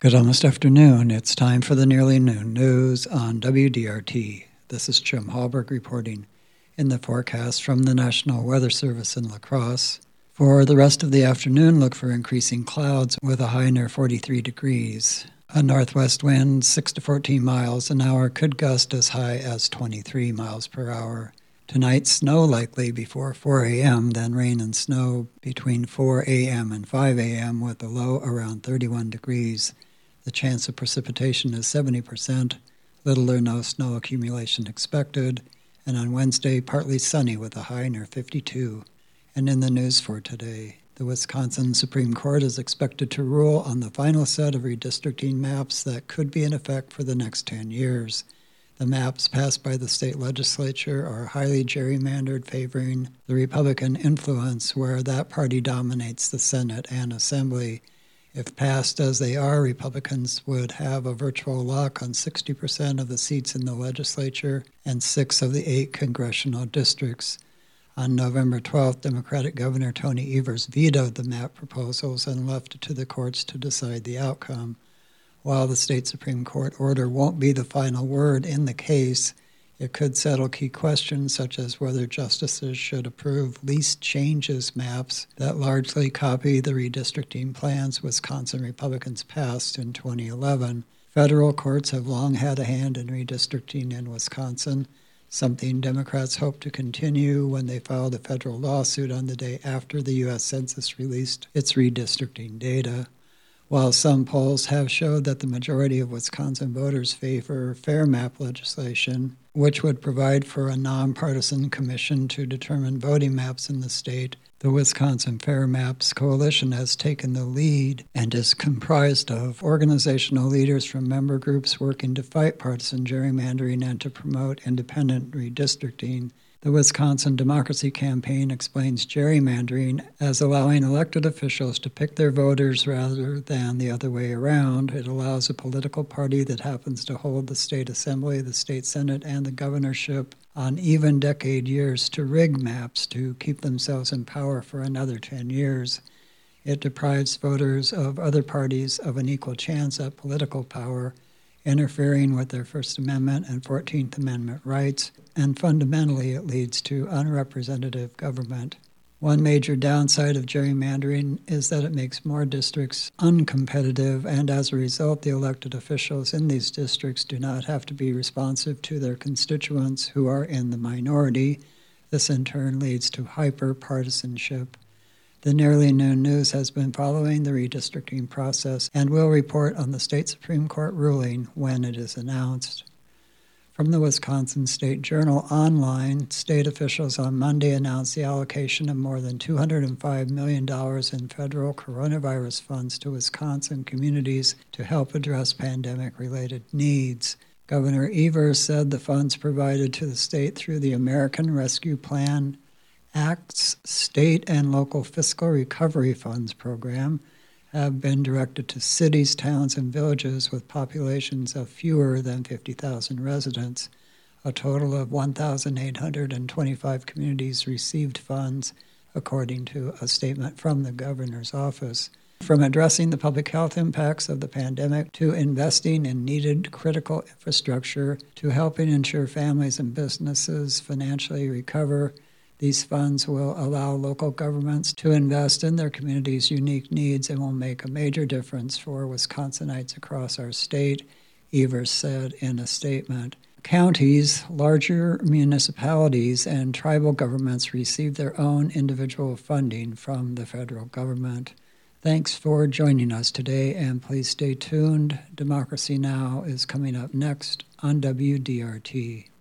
Good almost afternoon. It's time for the Nearly Noon News on WDRT. This is Jim Hallberg reporting. In the forecast from the National Weather Service in La Crosse, for the rest of the afternoon, look for increasing clouds with a high near 43 degrees. A northwest wind, 6 to 14 miles an hour, could gust as high as 23 miles per hour. Tonight, snow likely before 4 a.m., then rain and snow between 4 a.m. and 5 a.m. with a low around 31 degrees. The chance of precipitation is 70%, little or no snow accumulation expected, and on Wednesday, partly sunny with a high near 52. And in the news for today, the Wisconsin Supreme Court is expected to rule on the final set of redistricting maps that could be in effect for the next 10 years. The maps passed by the state legislature are highly gerrymandered, favoring the Republican influence where that party dominates the Senate and Assembly. If passed as they are, Republicans would have a virtual lock on 60% of the seats in the legislature and 6 of the 8 congressional districts. On November 12th, Democratic Governor Tony Evers vetoed the map proposals and left it to the courts to decide the outcome. While the state Supreme Court order won't be the final word in the case, it could settle key questions such as whether justices should approve least changes maps that largely copy the redistricting plans Wisconsin Republicans passed in 2011. Federal courts have long had a hand in redistricting in Wisconsin, something Democrats hope to continue when they filed a federal lawsuit on the day after the U.S. Census released its redistricting data. While some polls have showed that the majority of Wisconsin voters favor fair map legislation, which would provide for a nonpartisan commission to determine voting maps in the state, the Wisconsin Fair Maps Coalition has taken the lead and is comprised of organizational leaders from member groups working to fight partisan gerrymandering and to promote independent redistricting. The Wisconsin Democracy Campaign explains gerrymandering as allowing elected officials to pick their voters rather than the other way around. It allows a political party that happens to hold the state assembly, the state senate, and the governorship on even decade years to rig maps to keep themselves in power for another 10 years. It deprives voters of other parties of an equal chance at political power, interfering with their First Amendment and 14th Amendment rights, and fundamentally it leads to unrepresentative government. One major downside of gerrymandering is that it makes more districts uncompetitive, and as a result, the elected officials in these districts do not have to be responsive to their constituents who are in the minority. This in turn leads to hyper-partisanship. The Nearly Noon News has been following the redistricting process and will report on the state Supreme Court ruling when it is announced. From the Wisconsin State Journal Online, state officials on Monday announced the allocation of more than $205 million in federal coronavirus funds to Wisconsin communities to help address pandemic-related needs. Governor Evers said the funds provided to the state through the American Rescue Plan Act's State and Local Fiscal Recovery Funds program have been directed to cities, towns, and villages with populations of fewer than 50,000 residents. A total of 1,825 communities received funds, according to a statement from the governor's office. From addressing the public health impacts of the pandemic to investing in needed critical infrastructure to helping ensure families and businesses financially recover, these funds will allow local governments to invest in their community's unique needs and will make a major difference for Wisconsinites across our state, Evers said in a statement. Counties, larger municipalities, and tribal governments receive their own individual funding from the federal government. Thanks for joining us today, and please stay tuned. Democracy Now! Is coming up next on WDRT.